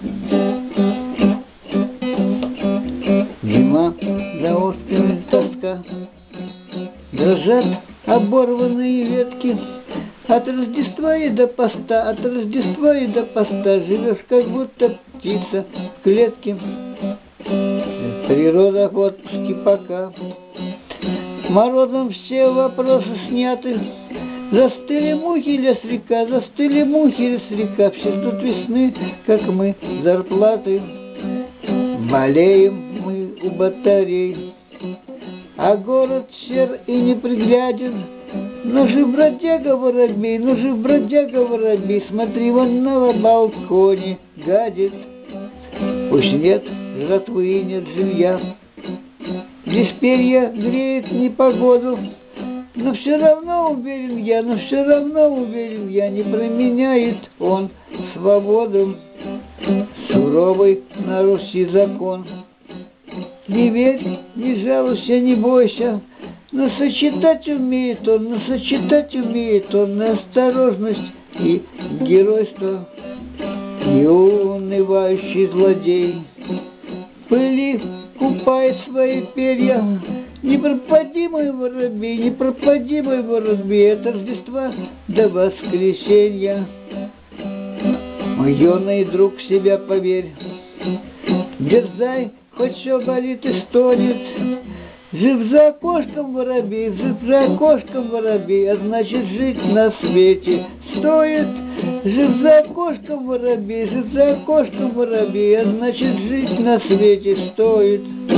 Зима, за острыми тоска, дрожат оборванные ветки. От Рождества и до поста, от Рождества и до поста живешь, как будто птица в клетке. Природа в отпуске пока. Морозом все вопросы сняты. Застыли мухи лес река, застыли мухи лес река. Все ждут весны, как мы, зарплаты. Болеем мы у батарей, а город сер и непригляден. Ну же, бродяга воробей, ну же, бродяга воробей, смотри, вон на балконе гадит. Пусть нет жратвы и нет жилья, здесь перья греют непогоду, но все равно уверен я, но все равно уверен я, не променяет он свободу. Суровый на Руси закон. Не верь, не жалуйся, не бойся, но сочетать умеет он, но сочетать умеет он на осторожность и геройство. Неунывающий злодей в пыли купает свои перья. Не пропади, мой воробей, не пропади, мой воробей, от Рождества до воскресенья. Мой юный друг, в себя поверь, дерзай, хоть все болит и стонет. Жив за окошком воробей, жив за окошком воробей, а значит жить на свете стоит. Жив за окошком воробей, жив за окошком воробей, а значит жить на свете стоит.